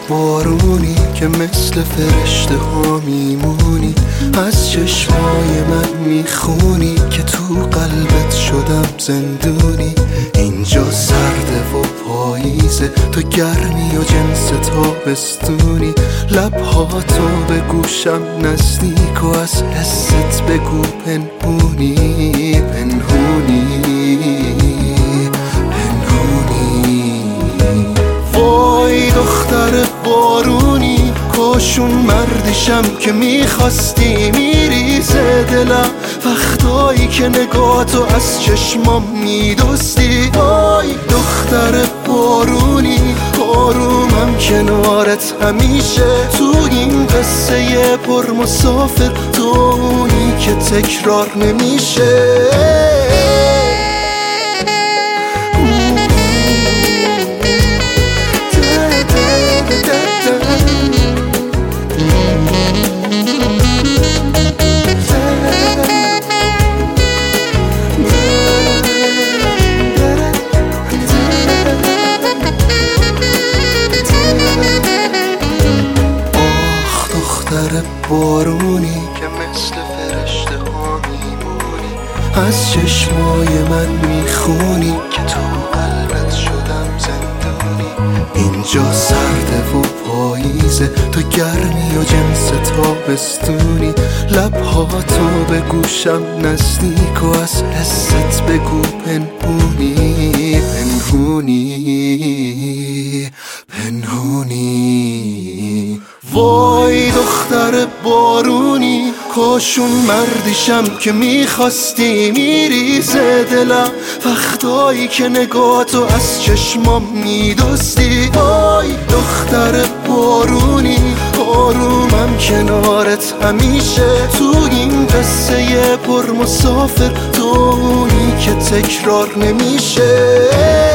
بارونی که مثل فرشته ها میمونی، از چشمای من میخونی که تو قلبت شدم زندونی. اینجا سرده و پاییزه، تو گرمی و جنس تابستونی. لبهاتو به گوشم نزدیک و از حست بگو پنهونی پنهونی پنهونی. وای دختر بارونی، کاشون مردیشم که میخواستی. میریزه دلم وقتایی که نگاهتو از چشمام میدوستی. وای دختر بارونی، آرومم کنارت همیشه. تو این قصه پر مسافر، تو اونی که تکرار نمیشه. دختر بارونی که مثل فرشته ها میمونی، از چشمای من میخونی که تو قلبت شدم زندونی. اینجا سرده و پاییزه، تو گرمی و جنس تابستونی. لبهاتو به گوشم نزدیک و از حست بگو پنهونی پنهونی پنهونی. وای دختر بارونی، کاشون مردیشم که میخواستی. میریزه دلم وقتایی که نگاهتو از چشمام میدوستی. وای دختر بارونی، آرومم کنارت همیشه. تو این قصه پر مسافر، تو اونی که تکرار نمیشه.